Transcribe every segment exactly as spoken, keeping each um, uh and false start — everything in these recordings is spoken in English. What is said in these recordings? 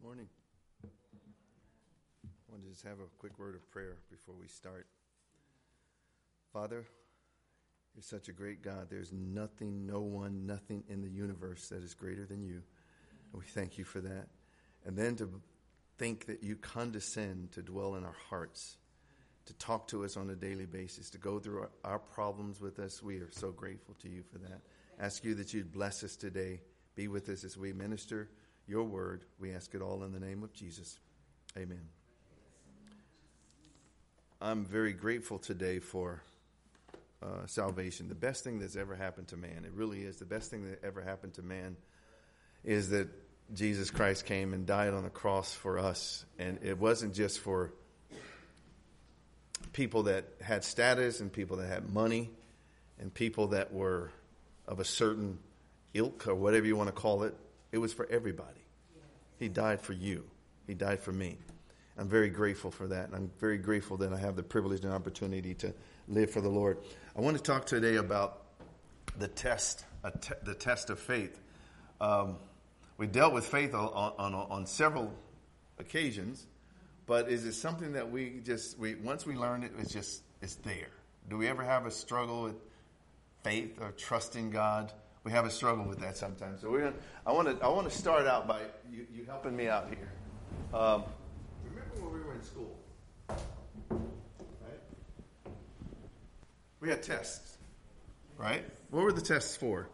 Morning. I want to just have a quick word of prayer before we start. Father, you're such a great God. There's nothing, no one, nothing in the universe that is greater than you. And we thank you for that. And then to think that you condescend to dwell in our hearts, to talk to us on a daily basis, to go through our, our problems with us. We are so grateful to you for that. Ask you that you'd bless us today. Be with us as we minister your word. We ask it all in the name of Jesus. Amen. I'm very grateful today for uh, salvation. The best thing that's ever happened to man, it really is. The best thing that ever happened to man is that Jesus Christ came and died on the cross for us. And it wasn't just for people that had status and people that had money and people that were of a certain ilk or whatever you want to call it. It was for everybody. He died for you. He died for me. I'm very grateful for that. And I'm very grateful that I have the privilege and opportunity to live for the Lord. I want to talk today about the test, te- the test of faith. Um, we dealt with faith on, on, on several occasions, but is it something that we just, we once we learn it, it's just, it's there. Do we ever have a struggle with faith or trusting God? We have a struggle with that sometimes. So we're gonna, I want to I want to start out by you, you helping me out here. Um, remember when we were in school, right? We had tests, right? What were the tests for?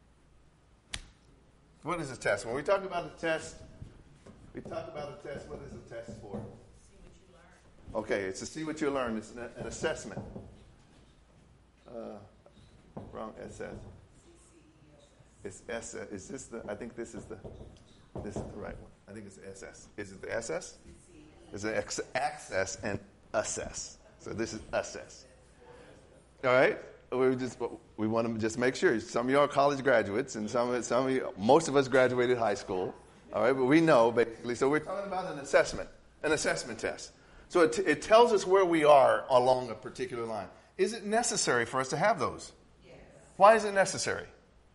What is a test? When we talk about a test, we talk about a test. What is a test for? See what you learn. Okay, it's to see what you learn. It's an, an assessment. Uh, wrong S S. It's S S. Is this the? I think this is the. This is the right one. I think it's S S. Is it the S S? It's an ex- access and assess. So this is assess. All right. We just we want to just make sure. Some of you are college graduates, and some of some of you, most of us graduated high school. All right, but we know basically. So we're talking about an assessment, an assessment test. So it, it tells us where we are along a particular line. Is it necessary for us to have those? Yes. Why is it necessary?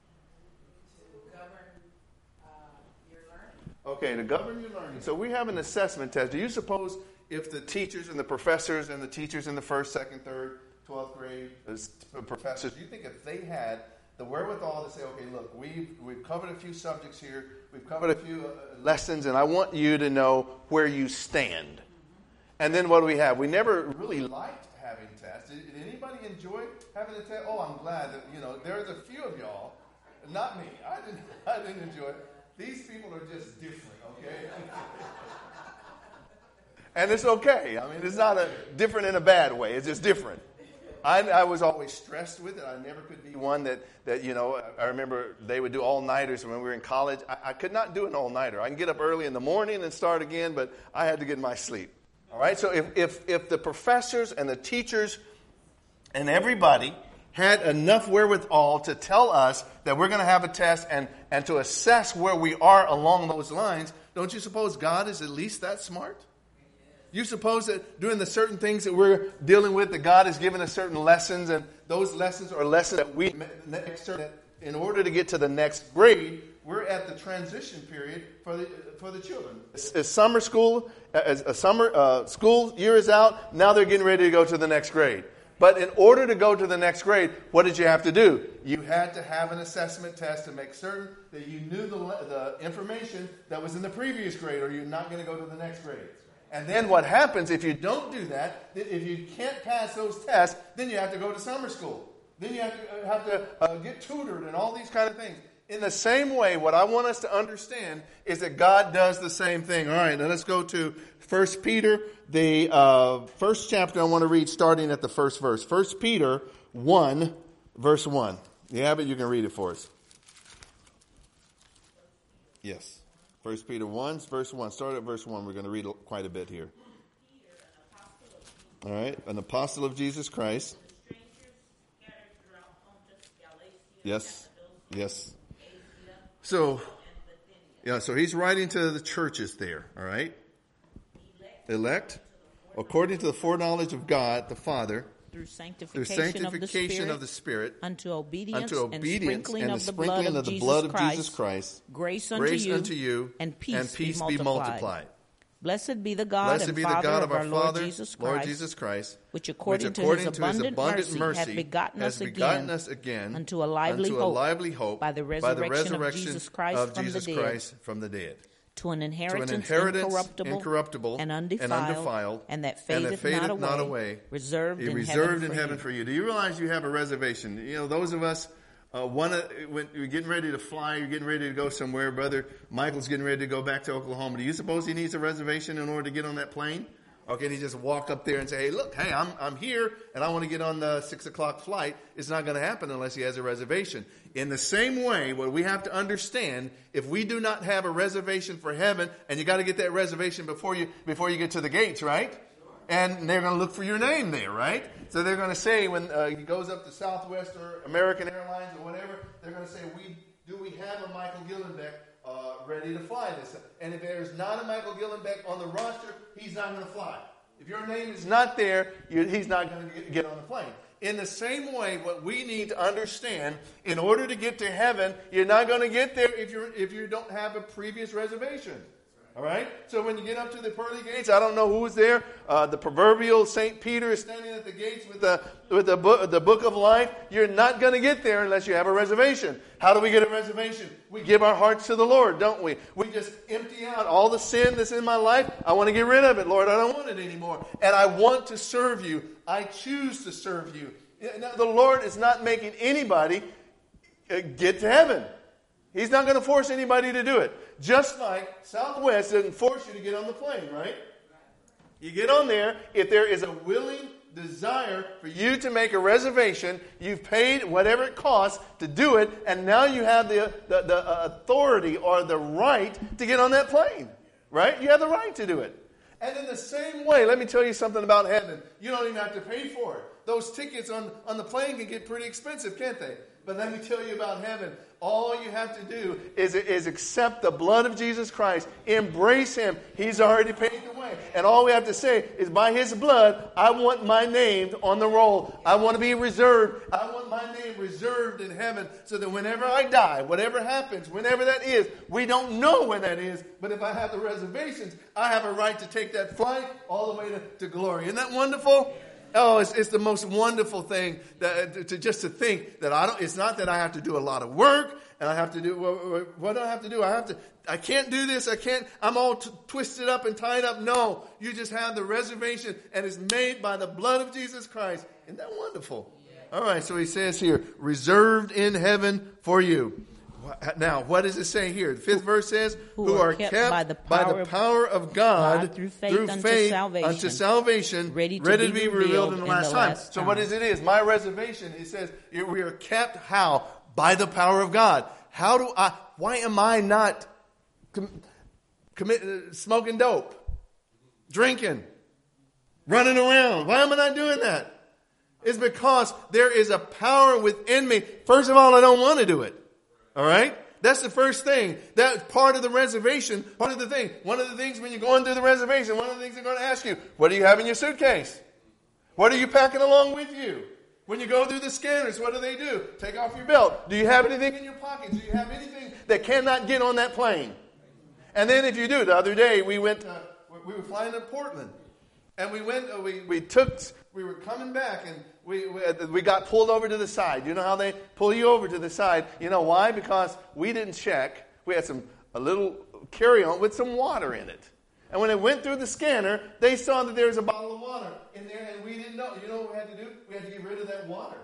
Okay, to govern your learning. So we have an assessment test. Do you suppose if the teachers and the professors and the teachers in the first, second, third, twelfth grade, the professors, do you think if they had the wherewithal to say, okay, look, we've, we've covered a few subjects here, we've covered a few uh, lessons, and I want you to know where you stand. And then what do we have? We never really liked having tests. Did, did anybody enjoy having a test? Oh, I'm glad that, you know, there's a few of y'all, not me. I didn't, I didn't enjoy it. These people are just different, okay? And it's okay. I mean, it's not a different in a bad way. It's just different. I, I was always stressed with it. I never could be one that, that you know, I remember they would do all-nighters when we were in college. I, I could not do an all-nighter. I can get up early in the morning and start again, but I had to get my sleep. All right? So if, if, if the professors and the teachers and everybody had enough wherewithal to tell us that we're going to have a test and, and to assess where we are along those lines, don't you suppose God is at least that smart? You suppose that doing the certain things that we're dealing with, that God has given us certain lessons, and those lessons are lessons that we, in order to get to the next grade, we're at the transition period for the for the children. As, as summer school, as a summer uh, school year is out, now they're getting ready to go to the next grade. But in order to go to the next grade, what did you have to do? You had to have an assessment test to make certain that you knew the, the information that was in the previous grade, or you're not going to go to the next grade. And then what happens if you don't do that, if you can't pass those tests, then you have to go to summer school. Then you have to, have to uh, get tutored and all these kind of things. In the same way, what I want us to understand is that God does the same thing. All right, now let's go to First Peter, the uh, first chapter I want to read starting at the first verse. First Peter one, verse one. You have it? You can read it for us. Yes. First Peter one, verse one. Start at verse one. We're going to read quite a bit here. All right, an apostle of Jesus Christ. Yes, yes. So, yeah, so he's writing to the churches there, all right? Elect, according to the foreknowledge of God, the Father, through through sanctification, of, the Spirit, of the Spirit, unto obedience, unto obedience and sprinkling and of the the sprinkling blood of, of the Jesus, blood of Christ, Jesus Christ, grace unto, grace you, unto you, and peace, and peace be, be multiplied. multiplied. Blessed be the God Blessed and be the Father God of of our our Lord Father, Jesus Christ, Lord Jesus Christ, which according, which according to his to his abundant, abundant mercy, mercy hath begotten has us begotten again, us again unto a lively, unto a hope, lively hope by the by resurrection, the resurrection of Jesus Christ, of from, Jesus the dead, Christ from the dead, to an to inheritance, an inheritance incorruptible, incorruptible and undefiled, and, undefiled, and that and fadeth, that fadeth not, away, not away, reserved, in, reserved heaven in heaven for for you. Do you realize you have a reservation? You know, those of us, uh, one, uh, when you're getting ready to fly, you're getting ready to go somewhere. Brother Michael's getting ready to go back to Oklahoma. Do you suppose he needs a reservation in order to get on that plane? Or can he just walk up there and say, hey, look, hey, I'm I'm here and I want to get on the six o'clock flight? It's not going to happen unless he has a reservation. In the same way, what we have to understand, if we do not have a reservation for heaven, and you got to get that reservation before you before you get to the gates, right? And they're going to look for your name there, right? So they're going to say when uh, he goes up to Southwest or American Airlines or whatever, they're going to say, "We do we have a Michael Gillenbeck uh, ready to fly this?" And if there's not a Michael Gillenbeck on the roster, he's not going to fly. If your name is not there, you, he's not going to get on the plane. In the same way, what we need to understand, in order to get to heaven, you're not going to get there if you if you don't have a previous reservation. All right? So when you get up to the pearly gates, I don't know who's there. Uh, the proverbial Saint Peter is standing at the gates with the with the book, the book of life. You're not going to get there unless you have a reservation. How do we get a reservation? We give our hearts to the Lord, don't we? We just empty out all the sin that's in my life. I want to get rid of it, Lord. I don't want it anymore. And I want to serve you. I choose to serve you. Now, the Lord is not making anybody get to heaven. He's not going to force anybody to do it. Just like Southwest doesn't force you to get on the plane, right? You get on there. If there is a willing desire for you to make a reservation, you've paid whatever it costs to do it, and now you have the, the, the authority or the right to get on that plane, right? You have the right to do it. And in the same way, let me tell you something about heaven. You don't even have to pay for it. Those tickets on, on the plane can get pretty expensive, can't they? But let me tell you about heaven. All you have to do is, is accept the blood of Jesus Christ. Embrace Him. He's already paid the way. And all we have to say is, by His blood, I want my name on the roll. I want to be reserved. I want my name reserved in heaven so that whenever I die, whatever happens, whenever that is, we don't know when that is. But if I have the reservations, I have a right to take that flight all the way to, to glory. Isn't that wonderful? Oh, it's, it's the most wonderful thing that, to, to just to think that I don't. It's not that I have to do a lot of work and I have to do. What, what do I have to do? I have to. I can't do this. I can't. I'm all t- twisted up and tied up. No, you just have the reservation, and it's made by the blood of Jesus Christ. Isn't that wonderful? All right. So he says here, reserved in heaven for you. Now, what does it say here? The fifth verse says, who, who are kept, kept by, the by the power of God, God through faith, through faith unto, salvation, unto salvation, ready to, ready to be, be revealed in the last, in the last time. time. So what is it is? My reservation, it says, we are kept how? By the power of God. How do I, why am I not com, commit, uh, smoking dope, drinking, running around? Why am I not doing that? It's because there is a power within me. First of all, I don't want to do it. All right? That's the first thing. That's part of the reservation. Part of the thing. One of the things when you're going through the reservation, one of the things they're going to ask you, what do you have in your suitcase? What are you packing along with you? When you go through the scanners, what do they do? Take off your belt. Do you have anything in your pockets? Do you have anything that cannot get on that plane? And then if you do, the other day we went, uh, we were flying to Portland. And we went, uh, we, we took, we were coming back and We, we we got pulled over to the side. You know how they pull you over to the side? You know why? Because we didn't check. We had some a little carry-on with some water in it. And when it went through the scanner, they saw that there was a bottle of water in there, and we didn't know. You know what we had to do? We had to get rid of that water.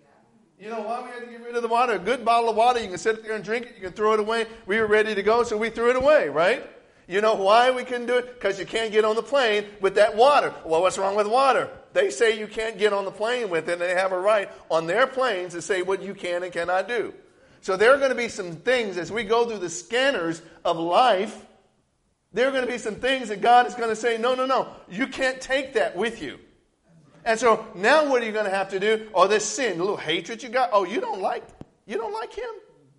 You know why we had to get rid of the water? A good bottle of water, you can sit there and drink it. You can throw it away. We were ready to go, so we threw it away, right? You know why we couldn't do it? Because you can't get on the plane with that water. Well, what's wrong with water? They say you can't get on the plane with it, and they have a right on their planes to say what you can and cannot do. So there are going to be some things as we go through the scanners of life, there are going to be some things that God is going to say, no, no, no, you can't take that with you. And so now what are you going to have to do? Oh, this sin, the little hatred you got, oh, you don't like, you don't like him?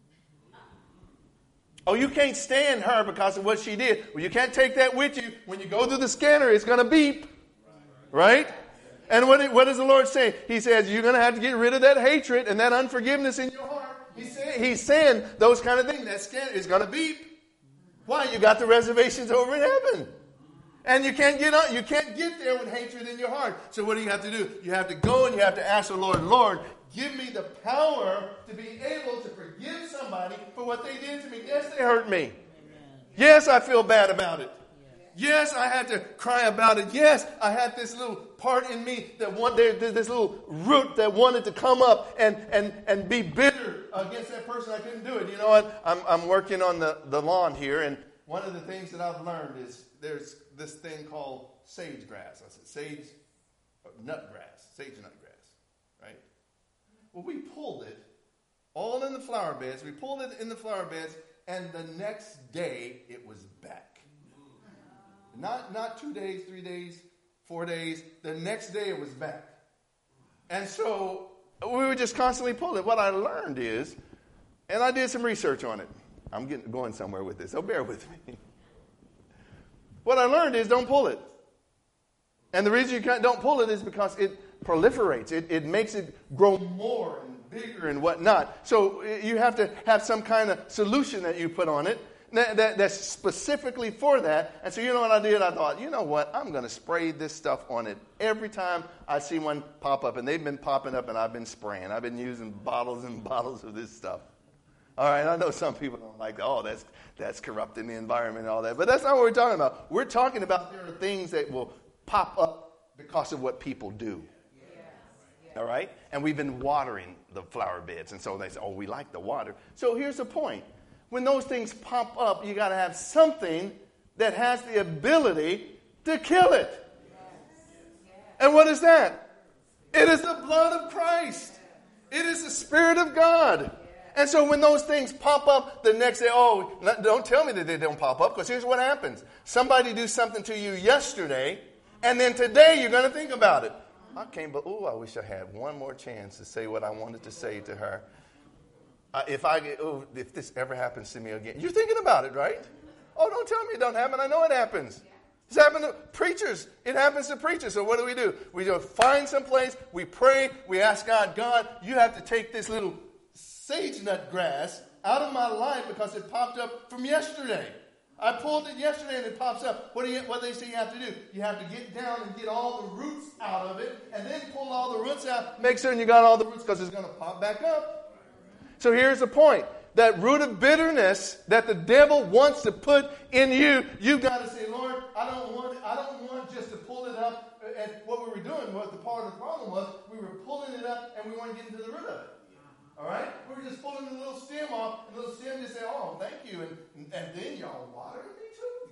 Oh, you can't stand her because of what she did. Well, you can't take that with you. When you go through the scanner, it's going to beep. Right? And what, what does the Lord say? He says, you're going to have to get rid of that hatred and that unforgiveness in your heart. He's saying, he's saying those kind of things. That skin is going to beep. Why? You got the reservations over in heaven. And you can't get on, you can't get there with hatred in your heart. So what do you have to do? You have to go and you have to ask the Lord, Lord, give me the power to be able to forgive somebody for what they did to me. Yes, they hurt me. Yes, I feel bad about it. Yes, I had to cry about it. Yes, I had this little part in me that want, this little root that wanted to come up and, and, and be bitter against that person. I couldn't do it. You know what? I'm, I'm working on the, the lawn here, and one of the things that I've learned is there's this thing called sage grass. I said sage, nut grass, sage nut grass, right? Well, we pulled it all in the flower beds. We pulled it in the flower beds, and the next day it was back. Not not two days, three days, four days. The next day it was back. And so we were just constantly pulling. What I learned is, and I did some research on it. I'm getting going somewhere with this, so bear with me. What I learned is don't pull it. And the reason you can't, don't pull it is because it proliferates. It, it makes it grow more and bigger and whatnot. So you have to have some kind of solution that you put on it. That, that, that's specifically for that. And so you know what I did? I thought, you know what? I'm going to spray this stuff on it every time I see one pop up. And they've been popping up and I've been spraying. I've been using bottles and bottles of this stuff. All right, I know some people don't like, oh, that's that's corrupting the environment and all that. But that's not what we're talking about. We're talking about there are things that will pop up because of what people do. All right? And we've been watering the flower beds. And so they say, oh, we like the water. So here's the point. When those things pop up, you got to have something that has the ability to kill it. And what is that? It is the blood of Christ. It is the Spirit of God. And so when those things pop up the next day, oh, don't tell me that they don't pop up, because here's what happens. Somebody do something to you yesterday, and then today you're going to think about it. I can't believe, oh, I wish I had one more chance to say what I wanted to say to her. Uh, if I get, oh, if this ever happens to me again, you're thinking about it, right? Oh, don't tell me it don't happen. I know it happens. It's happened to preachers. It happens to preachers. So what do we do? We go find some place. We pray. We ask God, God, you have to take this little sage nut grass out of my life because it popped up from yesterday. I pulled it yesterday and it pops up. What do you, what they say you have to do? You have to get down and get all the roots out of it, and then pull all the roots out. Make certain you got all the roots, because it's going to pop back up. So here's the point. That root of bitterness that the devil wants to put in you, you've got to say, Lord, I don't want I don't want just to pull it up. And what we were doing, what the part of the problem was, we were pulling it up and we weren't getting to the root of it. All right? We were just pulling the little stem off, and the little stem just said, oh, thank you. And, and then y'all watered me too.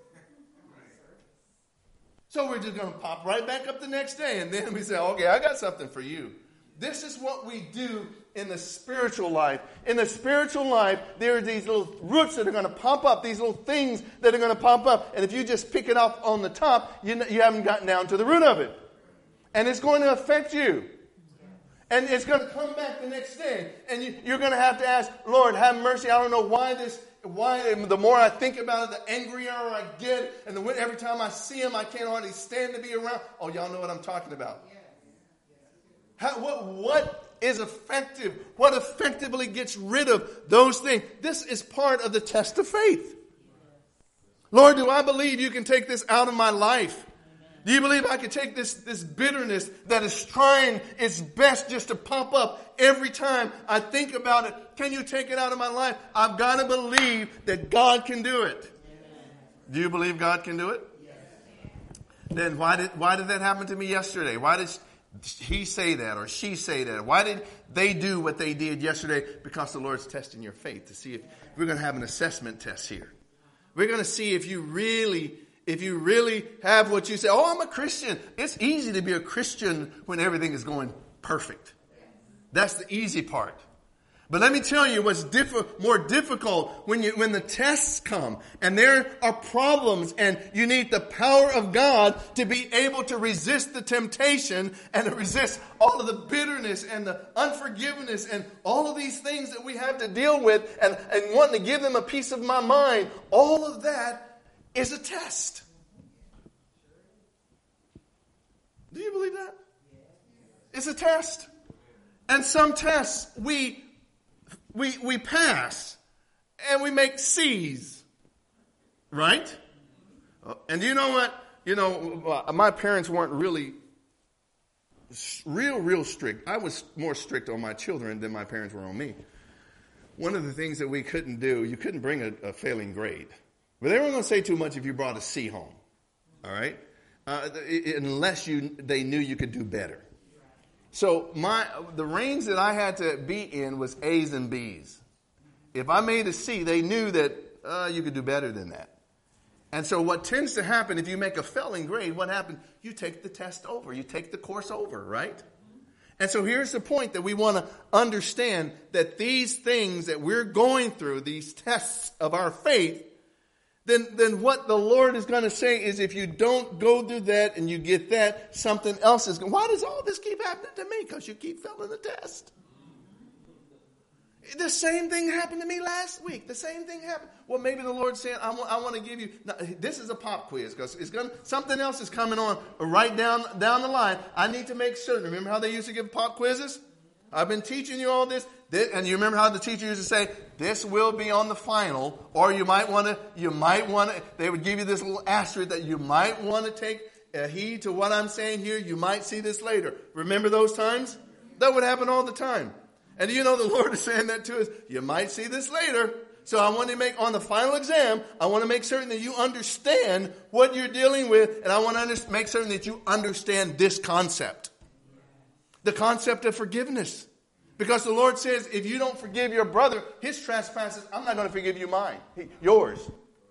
So we're just going to pop right back up the next day. And then we say, okay, I got something for you. This is what we do in the spiritual life. In the spiritual life, there are these little roots that are going to pop up, these little things that are going to pop up. And if you just pick it up on the top, you, you haven't gotten down to the root of it. And it's going to affect you. And it's going to come back the next day. And you, you're going to have to ask, Lord, have mercy. I don't know why this, why the more I think about it, the angrier I get. And the, every time I see him, I can't hardly stand to be around. Oh, y'all know what I'm talking about. How, what, what is effective? What effectively gets rid of those things? This is part of the test of faith. Lord, do I believe you can take this out of my life? Do you believe I can take this, this bitterness that is trying its best just to pop up every time I think about it? Can you take it out of my life? I've got to believe that God can do it. Do you believe God can do it? Then why did why did that happen to me yesterday? Why did he say that or she say that? Why did they do what they did yesterday? Because the Lord's testing your faith to see if we're going to have an assessment test here. We're going to see if you really, if you really have what you say. Oh, I'm a Christian. It's easy to be a Christian when everything is going perfect. That's the easy part. But let me tell you what's diff- more difficult when you when the tests come and there are problems and you need the power of God to be able to resist the temptation and to resist all of the bitterness and the unforgiveness and all of these things that we have to deal with and, and wanting to give them a piece of my mind. All of that is a test. Do you believe that? It's a test. And some tests we we we pass and we make C's. Right? And you know what? You know, my parents weren't really real, real strict. I was more strict on my children than my parents were on me. One of the things that we couldn't do, you couldn't bring a, a failing grade. But they weren't going to say too much if you brought a C home. All right? Uh, unless you they knew you could do better. So my the range that I had to be in was A's and B's. If I made a C, they knew that uh, you could do better than that. And so what tends to happen if you make a failing grade, what happens? You take the test over. You take the course over, right? And so here's the point that we want to understand, that these things that we're going through, these tests of our faith, then, then what the Lord is going to say is, if you don't go through that and you get that, something else is going. Why does all this keep happening to me? Because you keep failing the test. The same thing happened to me last week. The same thing happened. Well, maybe the Lord's saying, I want, I want to give you, now, this is a pop quiz, because it's going something else is coming on right down, down the line. I need to make certain. Remember how they used to give pop quizzes? I've been teaching you all this, this, and you remember how the teacher used to say, this will be on the final, or you might want to, you might want to, they would give you this little asterisk that you might want to take uh, heed to what I'm saying here. You might see this later. Remember those times? That would happen all the time. And you know the Lord is saying that to us. You might see this later. So I want to make, on the final exam, I want to make certain that you understand what you're dealing with. And I want to under, make certain that you understand this concept. The concept of forgiveness. Because the Lord says, if you don't forgive your brother his trespasses, I'm not going to forgive you mine. He, yours.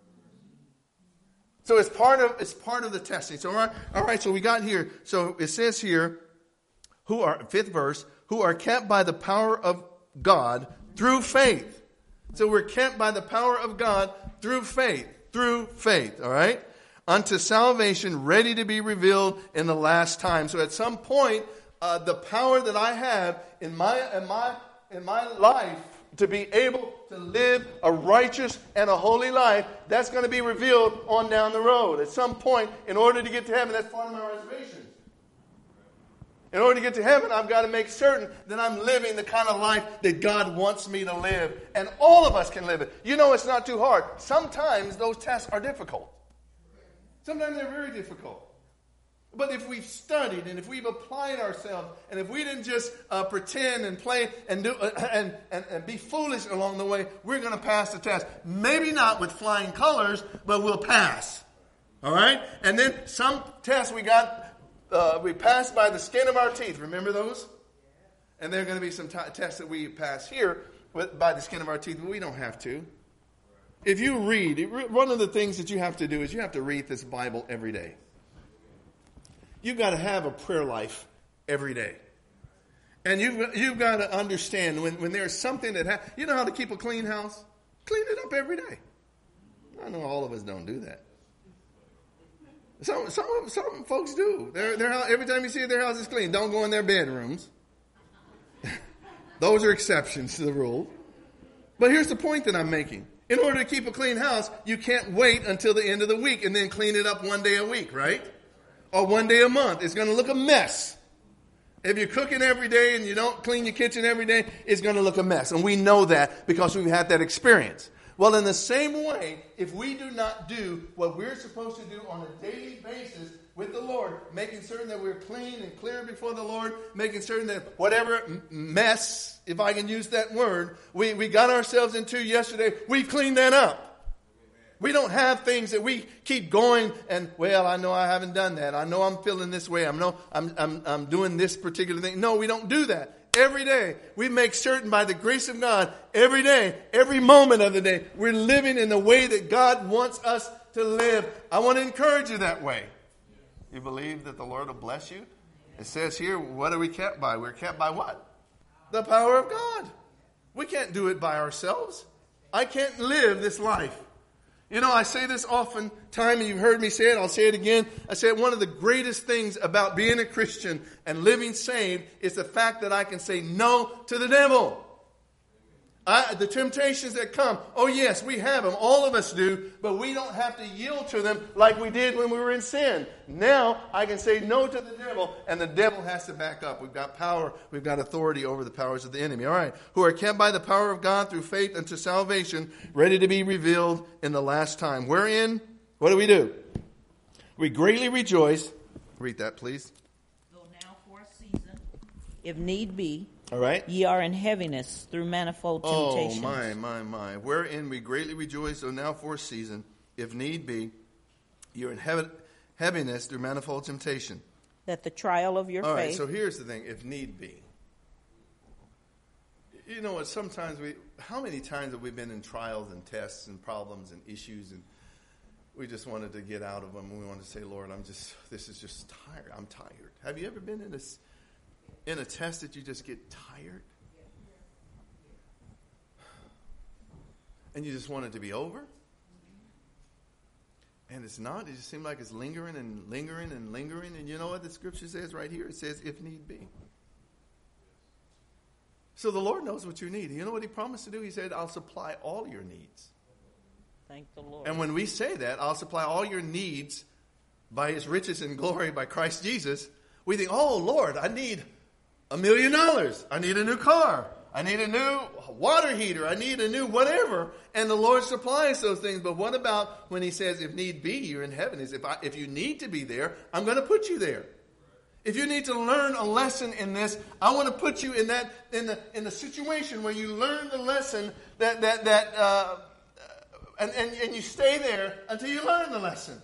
So it's part of, it's part of the testing. So all right, all right, so we got here. So it says here, who are, fifth verse, who are kept by the power of God through faith. So we're kept by the power of God through faith. Through faith, all right? Unto salvation, ready to be revealed in the last time. So at some point, uh, the power that I have in my, in my, in my life to be able to live a righteous and a holy life, that's going to be revealed on down the road. At some point, in order to get to heaven, that's part of my reservation. In order to get to heaven, I've got to make certain that I'm living the kind of life that God wants me to live. And all of us can live it. You know, it's not too hard. Sometimes those tests are difficult. Sometimes they're very difficult. But if we've studied and if we've applied ourselves, and if we didn't just uh, pretend and play and do uh, and, and, and be foolish along the way, we're going to pass the test. Maybe not with flying colors, but we'll pass. All right? And then some tests we got... Uh, we pass by the skin of our teeth. Remember those? And there are going to be some t- tests that we pass here with, by the skin of our teeth, but we don't have to. If you read, it, one of the things that you have to do is you have to read this Bible every day. You've got to have a prayer life every day. And you've, you've got to understand when, when there's something that happens. You know how to keep a clean house? Clean it up every day. I know all of us don't do that. Some some some folks do. Their their house, every time you see their house is clean, don't go in their bedrooms. Those are exceptions to the rule. But here's the point that I'm making. In order to keep a clean house, you can't wait until the end of the week and then clean it up one day a week, right? Or one day a month. It's going to look a mess. If you're cooking every day and you don't clean your kitchen every day, it's going to look a mess. And we know that because we've had that experience. Well, in the same way, if we do not do what we're supposed to do on a daily basis with the Lord, making certain that we're clean and clear before the Lord, making certain that whatever mess, if I can use that word, we, we got ourselves into yesterday, we cleaned that up. We don't have things that we keep going and, well, I know I haven't done that. I know I'm feeling this way. I know I'm, I'm, I'm doing this particular thing. No, we don't do that. Every day, we make certain by the grace of God, every day, every moment of the day, we're living in the way that God wants us to live. I want to encourage you that way. You believe that the Lord will bless you? It says here, what are we kept by? We're kept by what? The power of God. We can't do it by ourselves. I can't live this life. You know, I say this often time, and you've heard me say it, I'll say it again. I say one of the greatest things about being a Christian and living saved is the fact that I can say no to the devil. I, the temptations that come, oh yes, we have them. All of us do, but we don't have to yield to them like we did when we were in sin. Now I can say no to the devil, and the devil has to back up. We've got power. We've got authority over the powers of the enemy. All right. Who are kept by the power of God through faith unto salvation, ready to be revealed in the last time. Wherein, what do we do? We greatly rejoice. Read that, please. Though now for a season, if need be, all right. Ye are in heaviness through manifold temptations. Oh, my, my, my. Wherein we greatly rejoice, though now for a season, if need be, you're in heaven, heaviness through manifold temptation. That the trial of your All faith. right, so here's the thing, if need be. You know what, sometimes we, how many times have we been in trials and tests and problems and issues, and we just wanted to get out of them, and we wanted to say, Lord, I'm just, this is just tired. I'm tired. Have you ever been in this? In a test that you just get tired? And you just want it to be over? And it's not. It just seems like it's lingering and lingering and lingering. And you know what the scripture says right here? It says, if need be. So the Lord knows what you need. You know what he promised to do? He said, I'll supply all your needs. Thank the Lord. And when we say that, I'll supply all your needs by his riches and glory by Christ Jesus, we think, oh, Lord, I need a million dollars. I need a new car. I need a new water heater. I need a new whatever. And the Lord supplies those things. But what about when he says, if need be, you're in heaven? Is if I, if you need to be there, I'm going to put you there. If you need to learn a lesson in this, I want to put you in that in the in the situation where you learn the lesson that that that uh, and, and and you stay there until you learn the lesson.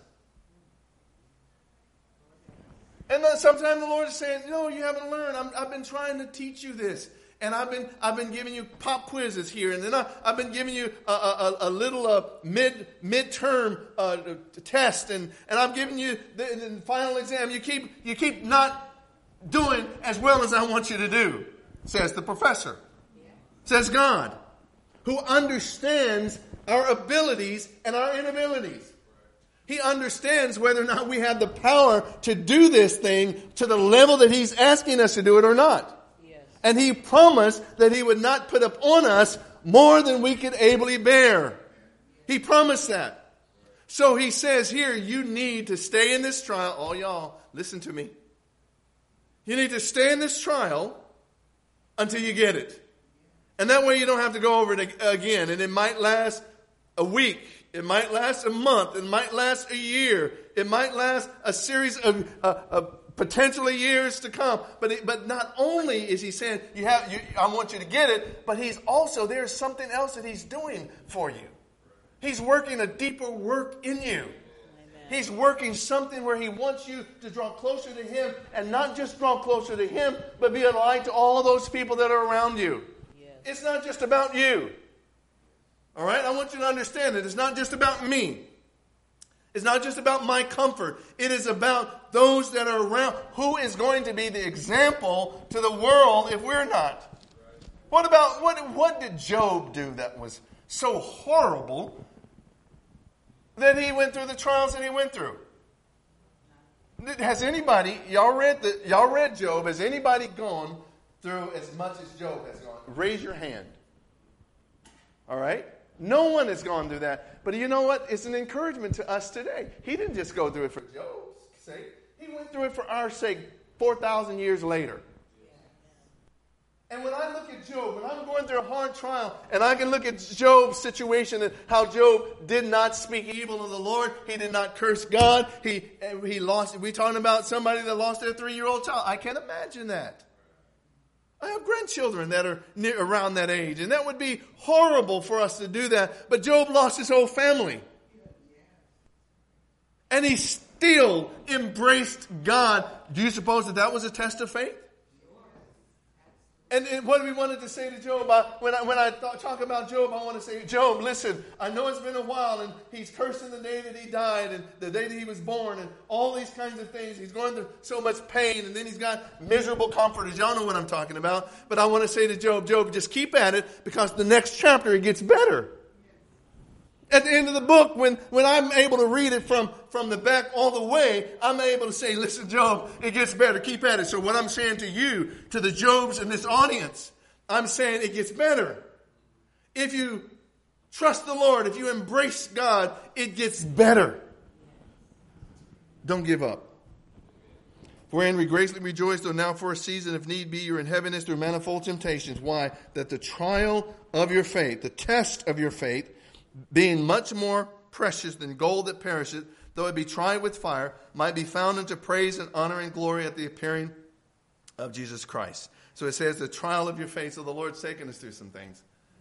And then sometimes the Lord is saying, no, you haven't learned. I'm, I've been trying to teach you this. And I've been I've been giving you pop quizzes here. And then I, I've been giving you a, a, a little uh, mid midterm uh, test. And, and I'm giving you the, the final exam. You keep you keep not doing as well as I want you to do, says the professor. Says God, who understands our abilities and our inabilities. He understands whether or not we have the power to do this thing to the level that he's asking us to do it or not. Yes. And he promised that he would not put upon us more than we could ably bear. He promised that. So he says here, you need to stay in this trial. All y'all, listen to me. You need to stay in this trial until you get it. And that way you don't have to go over it again. And it might last a week. It might last a month. It might last a year. It might last a series of, uh, of potentially years to come. But it, but not only is he saying, you have, you, I want you to get it, but he's also, there's something else that he's doing for you. He's working a deeper work in you. Amen. He's working something where he wants you to draw closer to him, and not just draw closer to him, but be a light to all of those people that are around you. Yes. It's not just about you. All right? I want you to understand that it's not just about me. It's not just about my comfort. It is about those that are around. Who is going to be the example to the world if we're not? What about, what, what did Job do that was so horrible that he went through the trials that he went through? Has anybody, y'all read the, y'all read Job, has anybody gone through as much as Job has gone? Raise your hand. All right? No one has gone through that. But you know what? It's an encouragement to us today. He didn't just go through it for Job's sake. He went through it for our sake four thousand years later. And when I look at Job, when I'm going through a hard trial, and I can look at Job's situation and how Job did not speak evil of the Lord. He did not curse God. He he lost. We're talking about somebody that lost their three-year-old child. I can't imagine that. I have grandchildren that are near, around that age, and that would be horrible for us to do that. But Job lost his whole family. And he still embraced God. Do you suppose that that was a test of faith? And, and what we wanted to say to Job, I, when I, when I th- talk about Job, I want to say, Job, listen, I know it's been a while, and he's cursing the day that he died, and the day that he was born, and all these kinds of things. He's going through so much pain, and then he's got miserable comforters. Y'all know what I'm talking about. But I want to say to Job, Job, just keep at it, because the next chapter, it gets better. At the end of the book, when, when I'm able to read it from, from the back all the way, I'm able to say, listen, Job, it gets better. Keep at it. So what I'm saying to you, to the Jobs in this audience, I'm saying it gets better. if you trust the Lord, if you embrace God, it gets better. Don't give up. Wherein we greatly rejoice, though now for a season, if need be, you're in heaviness through manifold temptations. Why? That the trial of your faith, the test of your faith, being much more precious than gold that perisheth, though it be tried with fire, might be found unto praise and honor and glory at the appearing of Jesus Christ. So it says the trial of your faith. So the Lord's taken us through some things.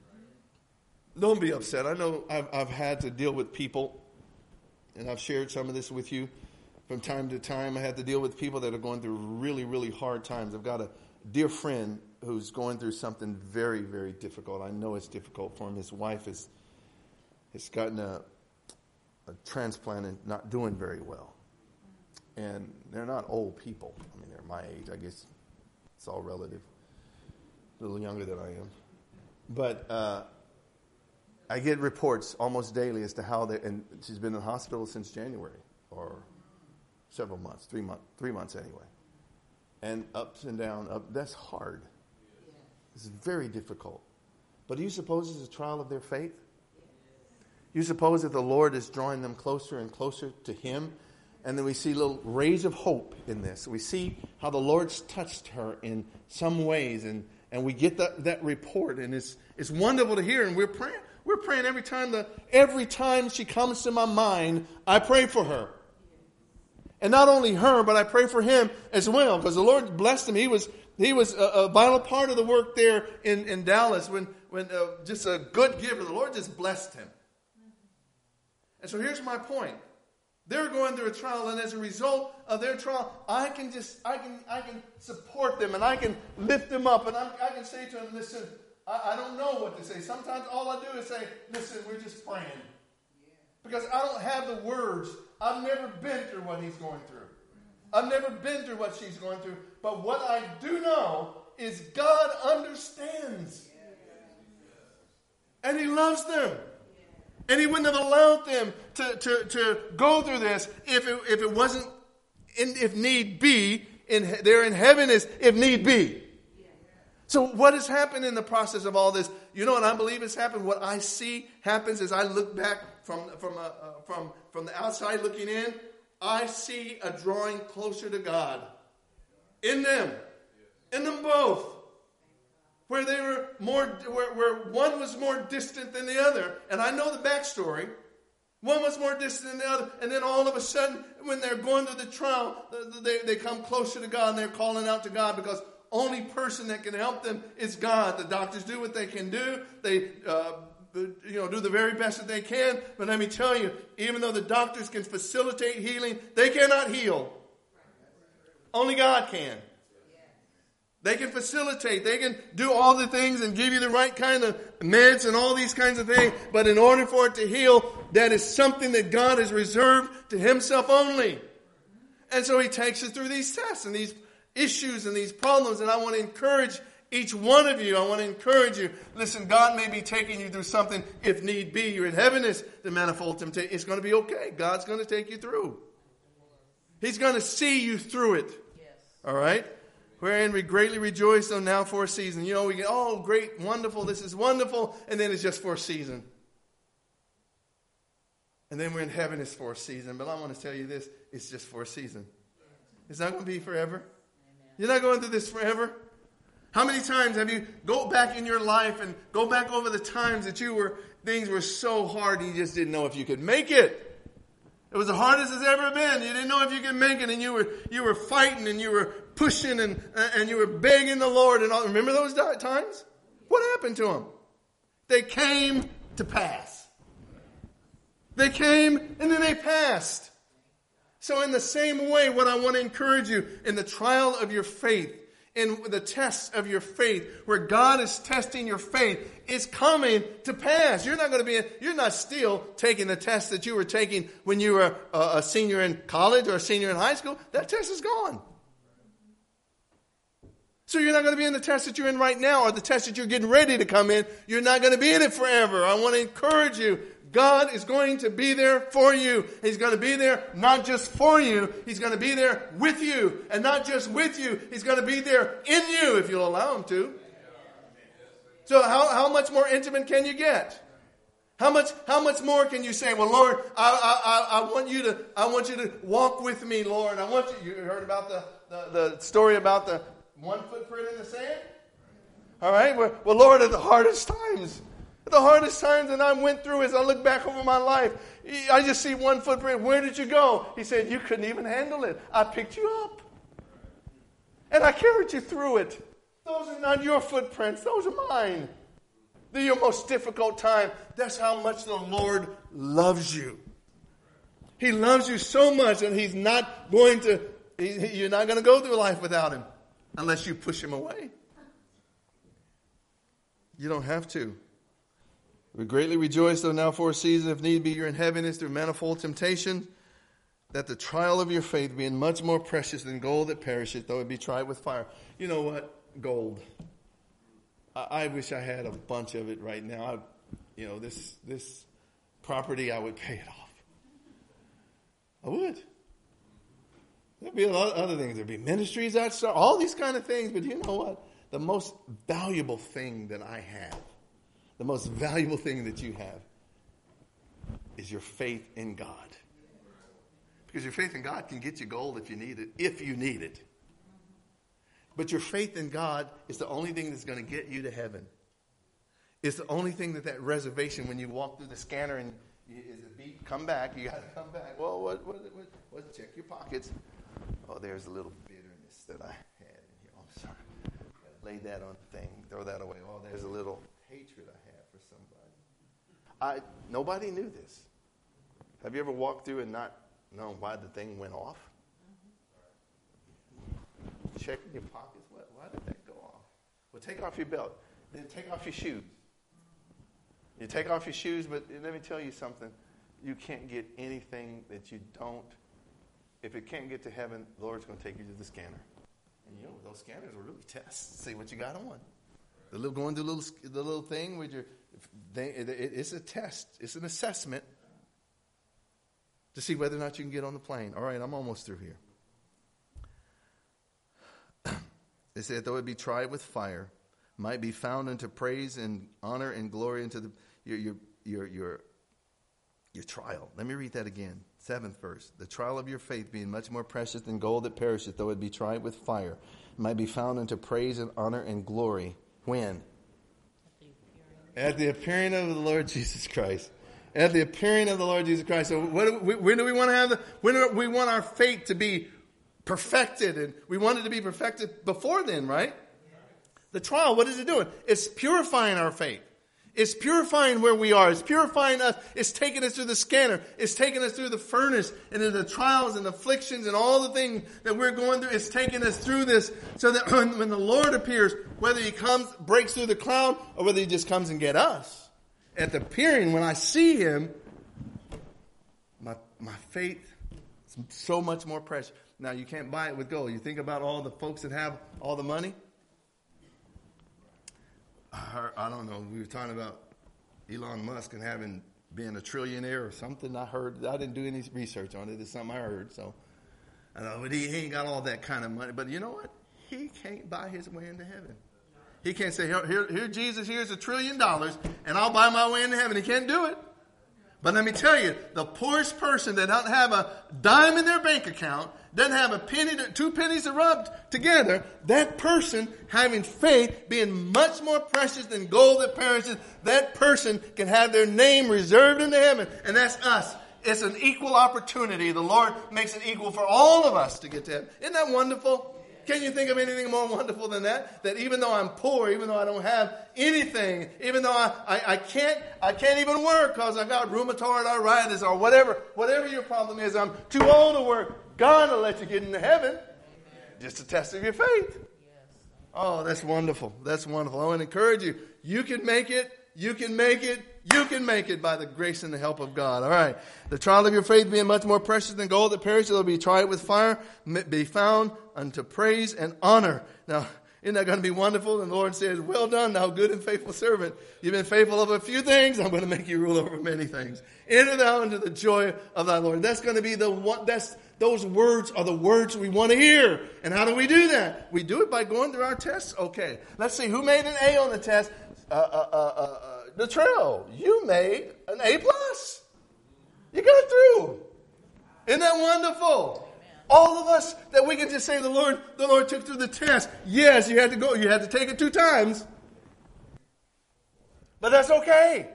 Don't be upset. I know I've, I've had to deal with people, and I've shared some of this with you. From time to time, I had to deal with people that are going through really, really hard times. I've got a dear friend who's going through something very, very difficult. I know it's difficult for him. His wife is, has gotten a, a transplant and not doing very well. And they're not old people. I mean, they're my age. I guess it's all relative. A little younger than I am. But uh, I get reports almost daily as to how they, and she's been in the hospital since January or several months, three months, three months anyway. And ups and down, up. That's hard. It's very difficult. But do you suppose it's a trial of their faith? You suppose that the Lord is drawing them closer and closer to Him? And then we see little rays of hope in this. We see how the Lord's touched her in some ways, and, and we get that, that report, and it's it's wonderful to hear. And we're praying, we're praying every time the every time she comes to my mind, I pray for her. And not only her, but I pray for him as well, because the Lord blessed him. He was he was a, a vital part of the work there in, in Dallas, when when uh, just a good giver. The Lord just blessed him. And so here's my point. They're going through a trial, and as a result of their trial, I can just I can I can support them, and I can lift them up, and I, I can say to them, listen, I, I don't know what to say. Sometimes all I do is say, listen, we're just praying. Because I don't have the words. I've never been through what he's going through. I've never been through what she's going through. But what I do know is God understands. And he loves them. And he wouldn't have allowed them to, to, to go through this if it, if it wasn't, in, if need be, in, they're in heaviness if need be. So what has happened in the process of all this? You know what I believe has happened? What I see happens as I look back from from uh, uh, from from the outside looking in, I see a drawing closer to God in them, in them both, where they were more, where, where one was more distant than the other, and I know the backstory. One was more distant than the other, and then all of a sudden, when they're going through the trial, they they come closer to God, and they're calling out to God, because only person that can help them is God. The doctors do what they can do. They, uh, you know, do the very best that they can. But let me tell you, even though the doctors can facilitate healing, they cannot heal. Only God can. They can facilitate. They can do all the things and give you the right kind of meds and all these kinds of things. But in order for it to heal, that is something that God has reserved to himself only. And so he takes us through these tests and these issues and these problems, and I want to encourage each one of you. I want to encourage you. Listen, God may be taking you through something if need be. You're in heaviness, the manifold temptation. It's going to be okay. God's going to take you through. He's going to see you through it. Yes. All right? Wherein we greatly rejoice, though now for a season. You know, we get, oh, great, wonderful, this is wonderful, and then it's just for a season. And then we're in heaviness for a season. But I want to tell you this, it's just for a season. It's not going to be forever. You're not going through this forever. How many times have you go back in your life and go back over the times that you were, things were so hard and you just didn't know if you could make it? It was the hardest it's ever been. You didn't know if you could make it, and you were you were fighting and you were pushing and and you were begging the Lord and all. Remember those times? What happened to them? They came to pass. They came and then they passed. So in the same way, what I want to encourage you, in the trial of your faith, in the test of your faith, where God is testing your faith, it's coming to pass. You're not going to be, you're not still taking the test that you were taking when you were a, a senior in college or a senior in high school. That test is gone. So you're not going to be in the test that you're in right now, or the test that you're getting ready to come in. You're not going to be in it forever. I want to encourage you. God is going to be there for you. He's going to be there not just for you. He's going to be there with you. And not just with you. He's going to be there in you if you'll allow him to. So how, how much more intimate can you get? How much how much more can you say, well, Lord, I I, I want you to I want you to walk with me, Lord. I want you. You heard about the, the, the story about the one footprint in the sand? All right. Well, well, Lord, at the hardest times, at the hardest times that I went through, as I look back over my life, I just see one footprint. Where did you go? He said, you couldn't even handle it. I picked you up. And I carried you through it. Those are not your footprints. Those are mine. They're your most difficult time. That's how much the Lord loves you. He loves you so much, and He's not going to, he, you're not going to go through life without Him unless you push Him away. You don't have to. We greatly rejoice, though now for a season, if need be, you're in heaviness through manifold temptation, that the trial of your faith, being much more precious than gold that perisheth, though it be tried with fire. You know what? Gold. I wish I had a bunch of it right now. I, you know, this this property, I would pay it off. I would. There'd be a lot of other things. There'd be ministries I'd start, all these kind of things. But you know what? The most valuable thing that I have, the most valuable thing that you have, is your faith in God. Because your faith in God can get you gold if you need it, if you need it. But your faith in God is the only thing that's going to get you to heaven. It's the only thing that that reservation, when you walk through the scanner and you, is it beep, come back, you got to come back. Well, what, what, what, what, check your pockets. Oh, there's a little bitterness that I had in here. Oh, I'm sorry. Lay that on the thing. Throw that away. Oh, there's a little hatred I have for somebody. I Nobody knew this. Have you ever walked through and not known why the thing went off? Checking your pockets. What? Why did that go off? Well, take off your belt. Then take off your shoes. You take off your shoes, but let me tell you something. You can't get anything that you don't. If it can't get to heaven, the Lord's going to take you to the scanner. And you know, those scanners will really test, see what you got on. The little going to the little the little thing with your. They, it, it's a test. It's an assessment to see whether or not you can get on the plane. All right, I'm almost through here. They said, though it be tried with fire, might be found unto praise and honor and glory into the your your your your, your trial. Let me read that again. Seventh verse. The trial of your faith, being much more precious than gold that perisheth, though it be tried with fire, might be found unto praise and honor and glory. When? At the appearing of the Lord Jesus Christ. At the appearing of the Lord Jesus Christ. So what do we, when do we want to have the, when do we want our faith to be perfected? And we want it to be perfected before then, right? The trial, what is it doing? It's purifying our faith. It's purifying where we are. It's purifying us. It's taking us through the scanner. It's taking us through the furnace and into the trials and afflictions and all the things that we're going through. It's taking us through this so that when, when the Lord appears, whether He comes, breaks through the cloud, or whether He just comes and get us, at the appearing, when I see Him, my my faith is so much more precious. Now, you can't buy it with gold. You think about all the folks that have all the money. I, heard, I don't know. We were talking about Elon Musk and having been a trillionaire or something. I heard. I didn't do any research on it. It's something I heard. So, I know, but he, he ain't got all that kind of money. But you know what? He can't buy his way into heaven. He can't say, here, here, here Jesus, here's a trillion dollars, and I'll buy my way into heaven. He can't do it. But let me tell you, the poorest person that doesn't have a dime in their bank account, doesn't have a penny, to, two pennies to rub together, that person having faith, being much more precious than gold that perishes, that person can have their name reserved in heaven. And that's us. It's an equal opportunity. The Lord makes it equal for all of us to get to heaven. Isn't that wonderful? Can you think of anything more wonderful than that? That even though I'm poor, even though I don't have anything, even though I, I, I can't I can't even work because I got rheumatoid arthritis or whatever, whatever your problem is, I'm too old to work. God will let you get into heaven. Amen. Just a test of your faith. Yes. Oh, that's wonderful. That's wonderful. I want to encourage you. You can make it. You can make it. You can make it by the grace and the help of God. All right. The trial of your faith being much more precious than gold that perishes, will be tried with fire, be found unto praise and honor. Now, isn't that going to be wonderful? And the Lord says, well done, thou good and faithful servant. You've been faithful over a few things. I'm going to make you rule over many things. Enter thou into the joy of thy Lord. That's going to be the one, that's, those words are the words we want to hear. And how do we do that? We do it by going through our tests. Okay. Let's see who made an A on the test. uh, uh, uh, uh, the trail, you made an A plus. You got through. Isn't that wonderful? All of us that we can just say the Lord, the Lord took through the test. Yes, you had to go, you had to take it two times. But that's okay.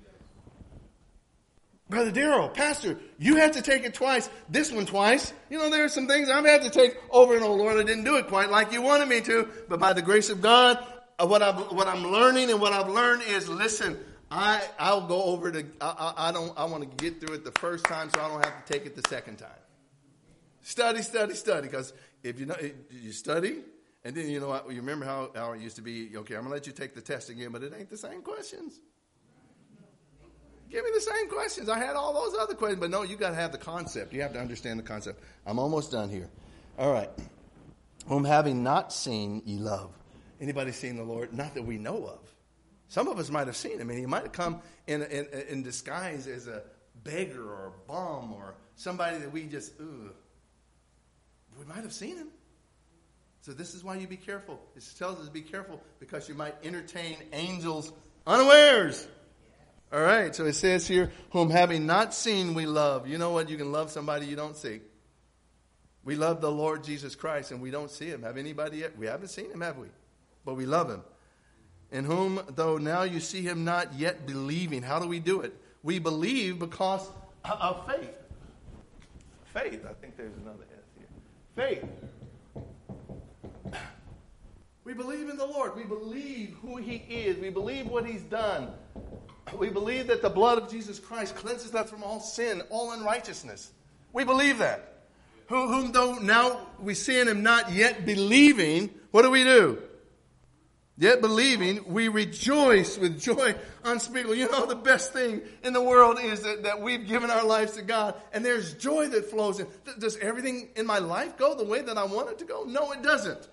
Brother Darrell, Pastor, you had to take it twice. This one twice. You know, there are some things I've had to take over and over. Lord, I didn't do it quite like you wanted me to. But by the grace of God, uh, what, I've, what I'm learning and what I've learned is, listen, I, I'll go over to, I, I, I don't, I want to get through it the first time so I don't have to take it the second time. Study, study, study. Because if you know, you study, and then you know what, you remember how, how it used to be, okay, I'm going to let you take the test again, but it ain't the same questions. Give me the same questions. I had all those other questions, but no, you got to have the concept. You have to understand the concept. I'm almost done here. All right. Whom having not seen, ye love. Anybody seen the Lord? Not that we know of. Some of us might have seen him, and he might have come in, in, in disguise as a beggar or a bum or somebody that we just, ugh. We might have seen him. So this is why you be careful. It tells us to be careful because you might entertain angels unawares. All right, so it says here, whom having not seen we love. You know what? You can love somebody you don't see. We love the Lord Jesus Christ and we don't see him. Have anybody yet? We haven't seen him, have we? But we love him. In whom, though now you see him not yet believing. How do we do it? We believe because of faith. Faith. I think there's another S here. Faith. We believe in the Lord. We believe who he is. We believe what he's done. We believe that the blood of Jesus Christ cleanses us from all sin, all unrighteousness. We believe that. Whom, whom though now we see in him not yet believing, what do we do? Yet believing, we rejoice with joy unspeakable. You know, the best thing in the world is that, that we've given our lives to God, and there's joy that flows in. Does everything in my life go the way that I want it to go? No, it doesn't.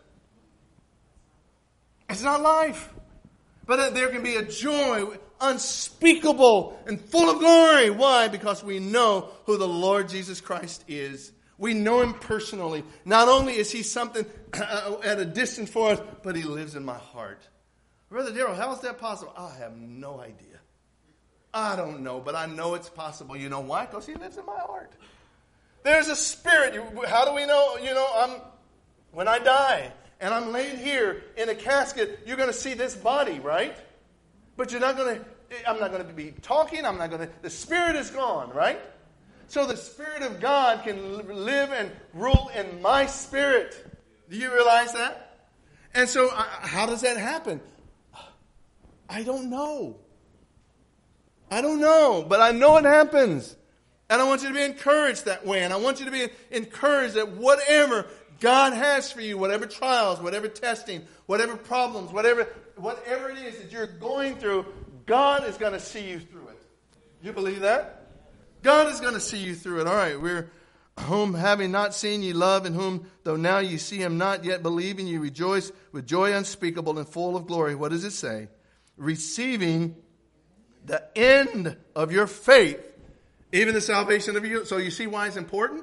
It's not life. But there can be a joy unspeakable and full of glory. Why? Because we know who the Lord Jesus Christ is. We know him personally. Not only is he something at a distance for us, but he lives in my heart. Brother Darrell, how is that possible? I have no idea. I don't know, but I know it's possible. You know why? Because he lives in my heart. There's a spirit. How do we know? You know, I'm when I die and I'm laid here in a casket, you're going to see this body, right? But you're not going to, I'm not going to be talking. I'm not going to, the spirit is gone, right? So the Spirit of God can live and rule in my spirit. Do you realize that? And so uh, how does that happen? I don't know. I don't know, but I know it happens. And I want you to be encouraged that way. And I want you to be encouraged that whatever God has for you, whatever trials, whatever testing, whatever problems, whatever whatever it is that you're going through, God is going to see you through it. You believe that? God is going to see you through it. All right, we're whom having not seen ye love, and whom though now you see him not yet believing, you rejoice with joy unspeakable and full of glory. What does it say? Receiving the end of your faith, even the salvation of you. So you see why it's important?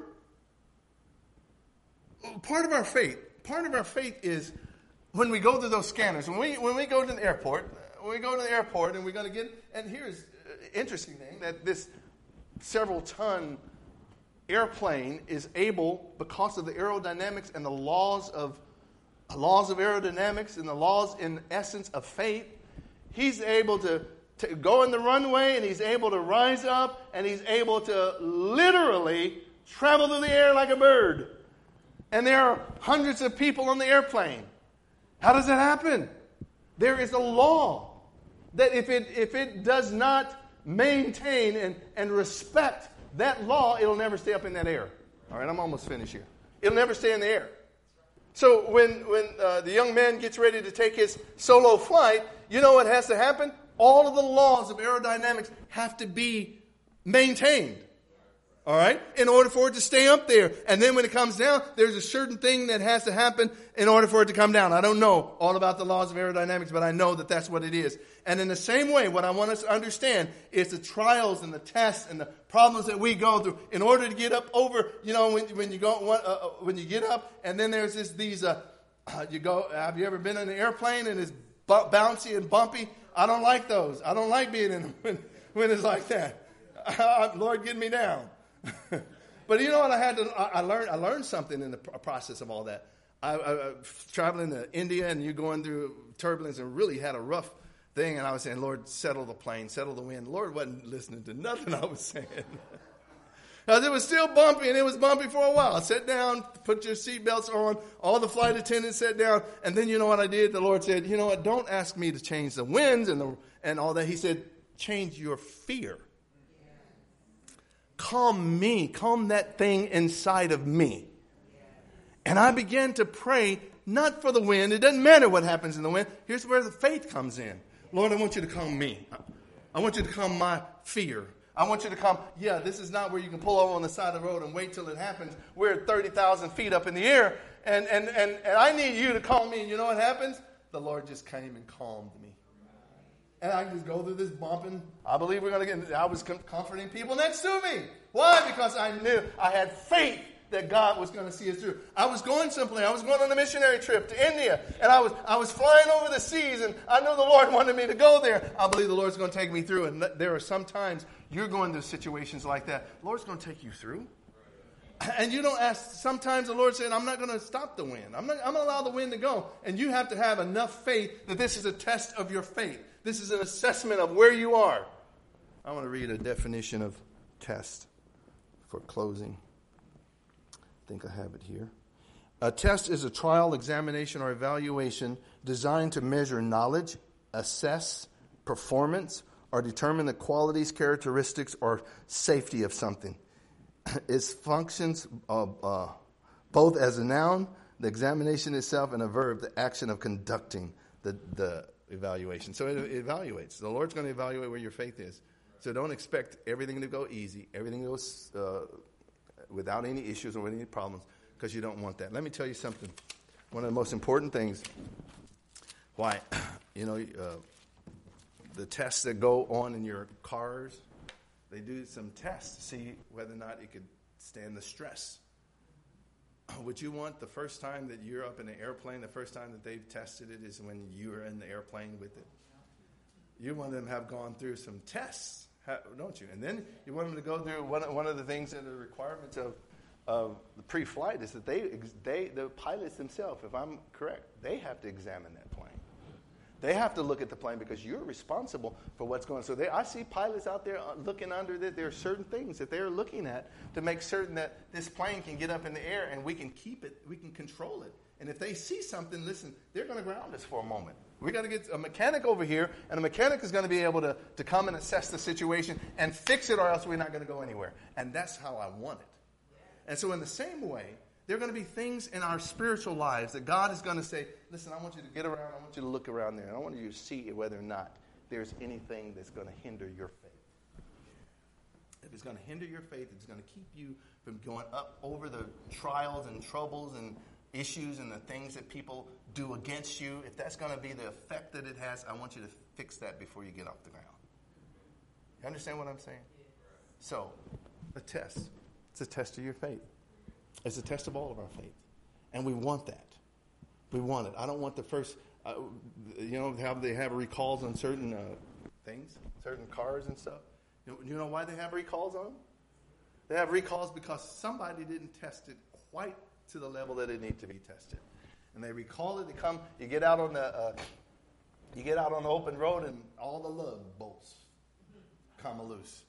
Part of our faith, part of our faith is when we go to those scanners. When we when we go to the airport, when we go to the airport and we're going to get, and here's an interesting thing, that this several ton airplane is able, because of the aerodynamics and the laws of laws of aerodynamics and the laws in essence of faith, he's able to, to go in the runway and he's able to rise up and he's able to literally travel through the air like a bird. And there are hundreds of people on the airplane. How does that happen? There is a law that if it if it does not maintain and, and respect that law, it'll never stay up in that air. All right, I'm almost finished here. It'll never stay in the air. So when, when uh, the young man gets ready to take his solo flight, you know what has to happen? All of the laws of aerodynamics have to be maintained. All right? In order for it to stay up there. And then when it comes down, there's a certain thing that has to happen in order for it to come down. I don't know all about the laws of aerodynamics, but I know that that's what it is. And in the same way, what I want us to understand is the trials and the tests and the problems that we go through in order to get up over, you know, when, when you go, uh, when you get up, and then there's this, these, uh, you go, have you ever been in an airplane and it's bouncy and bumpy? I don't like those. I don't like being in when, when it's like that. Lord, get me down. But you know what? I had to. I learned. I learned something in the process of all that. I, I, I traveling to India, and you're going through turbulence, and really had a rough thing. And I was saying, Lord, settle the plane, settle the wind. The Lord wasn't listening to nothing I was saying. It was still bumpy, and it was bumpy for a while. Sit down, put your seatbelts on. All the flight attendants sat down. And then you know what I did? The Lord said, you know what? Don't ask me to change the winds and the, and all that. He said, change your fear. Calm me. Calm that thing inside of me. And I began to pray, not for the wind. It doesn't matter what happens in the wind. Here's where the faith comes in. Lord, I want you to calm me. I want you to calm my fear. I want you to come, yeah, this is not where you can pull over on the side of the road and wait till it happens. We're at thirty thousand feet up in the air, and, and, and, and I need you to calm me. And you know what happens? The Lord just came and calmed me. And I can just go through this bumping. I believe we're going to get, I was comforting people next to me. Why? Because I knew, I had faith that God was going to see us through. I was going someplace. I was going on a missionary trip to India, and I was I was flying over the seas, and I know the Lord wanted me to go there. I believe the Lord's going to take me through, and there are some times you're going through situations like that. The Lord's going to take you through. And you don't ask, sometimes the Lord said, I'm not going to stop the wind. I'm not, I'm going to allow the wind to go. And you have to have enough faith that this is a test of your faith. This is an assessment of where you are. I want to read a definition of test for closing. I think I have it here. A test is a trial, examination, or evaluation designed to measure knowledge, assess performance, or determine the qualities, characteristics, or safety of something. It functions uh, uh, both as a noun, the examination itself, and a verb, the action of conducting the, the evaluation. So it, it evaluates. The Lord's going to evaluate where your faith is. So don't expect everything to go easy, everything goes uh, without any issues or any problems, because you don't want that. Let me tell you something. One of the most important things, why, you know, uh, the tests that go on in your cars, they do some tests to see whether or not it could stand the stress. Would you want the first time that you're up in an airplane, the first time that they've tested it is when you were in the airplane with it? You want them to have gone through some tests, don't you? And then you want them to go through one, one of the things that are requirements of, of the pre-flight is that they, they, the pilots themselves, if I'm correct, they have to examine that plane. They have to look at the plane because you're responsible for what's going on. So they, I see pilots out there looking under that. There are certain things that they're looking at to make certain that this plane can get up in the air and we can keep it, we can control it. And if they see something, listen, they're going to ground us for a moment. We got to get a mechanic over here, and a mechanic is going to be able to, to come and assess the situation and fix it, or else we're not going to go anywhere. And that's how I want it. And so in the same way, there are going to be things in our spiritual lives that God is going to say, listen, I want you to get around. I want you to look around there. And I want you to see whether or not there's anything that's going to hinder your faith. If it's going to hinder your faith, it's going to keep you from going up over the trials and troubles and issues and the things that people do against you. If that's going to be the effect that it has, I want you to fix that before you get off the ground. You understand what I'm saying? So, a test. It's a test of your faith. It's a test of all of our faith. And we want that. We want it. I don't want the first, uh, you know, have they have recalls on certain uh, things, certain cars and stuff. You know, you know why they have recalls on them? They have recalls because somebody didn't test it quite to the level that it needs to be tested. And they recall it. They come, you get out on the, uh, you get out on the open road and all the lug bolts come loose.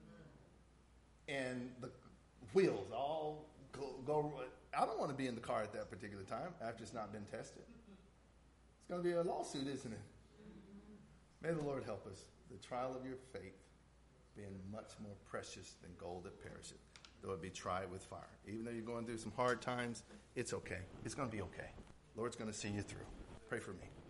And the wheels all Go, go, I don't want to be in the car at that particular time after it's not been tested. It's going to be a lawsuit, isn't it? May the Lord help us. The trial of your faith being much more precious than gold that perisheth, though it be tried with fire. Even though you're going through some hard times, it's okay. It's going to be okay. Lord's going to see you through. Pray for me.